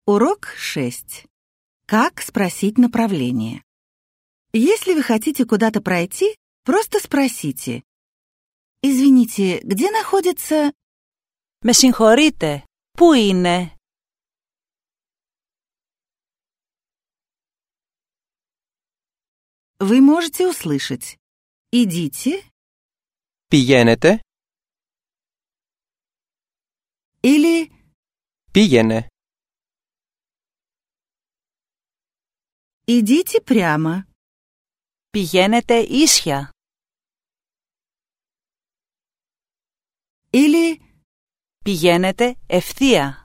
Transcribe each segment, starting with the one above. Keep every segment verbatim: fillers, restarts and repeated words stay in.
Урок шесть. Как спросить направление? Если вы хотите куда-то пройти, просто спросите. Извините, где находится... Με συγχωρείτε, πού είναι? Вы можете услышать. Идите Πηγαίνετε, или πήγαινε, идите прямо. Πηγαίνετε ίσια. Или Πηγαίνετε ευθεία.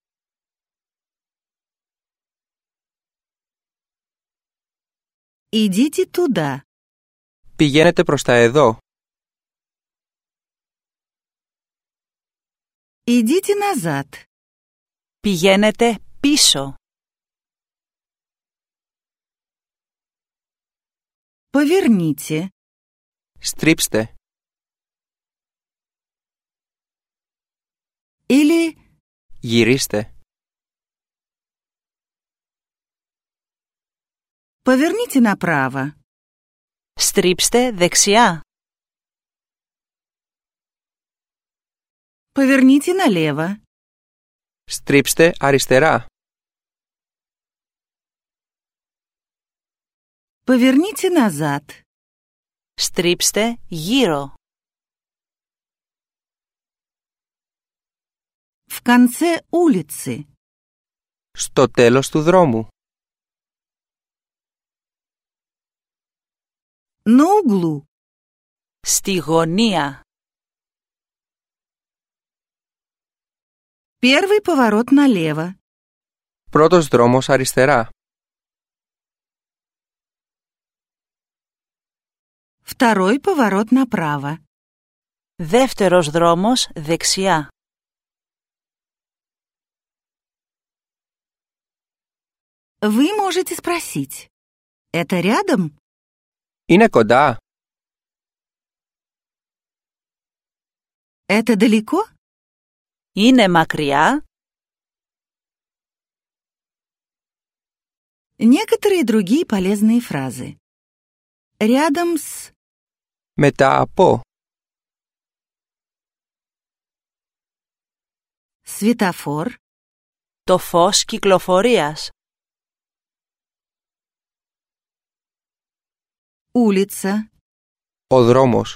идите туда. πηγαίνετε προς τα εδώ, Идите назад. Πηγαίνετε πίσω. Поверните. στρίψτε, Или γυρίστε, поверните направо. Στρίψτε δεξιά. Поверните налево. στρίψτε αριστερά, Поверните назад. Στρίψτε γύρω. В конце улицы. στο τέλος του δρόμου, На углу. Στη γωνία. Первый поворот налево. πρώτος δρόμος αριστερά, Второй поворот направо. Δεύτερος δρόμος δεξιά. Вы можете спросить. Это рядом? είναι κοντά, Это далеко? Είναι μακριά? Некоторые другие полезные фразы. Рядом с... μετά από, Светофор. Το φως κυκλοφορίας. Улица. ο δρόμος,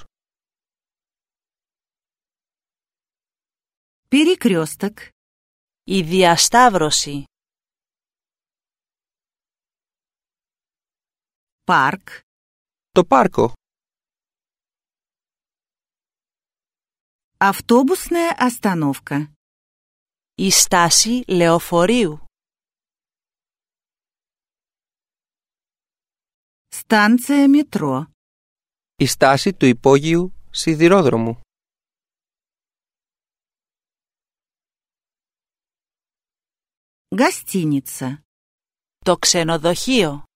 Перекресток. Η διασταύρωση. Парк. το πάρκο, Автобусная остановка. Η στάση λεωφορείου. Станция метро. η στάση του υπόγειου σιδηρόδρομου, Гостиница. Το ξενοδοχείο.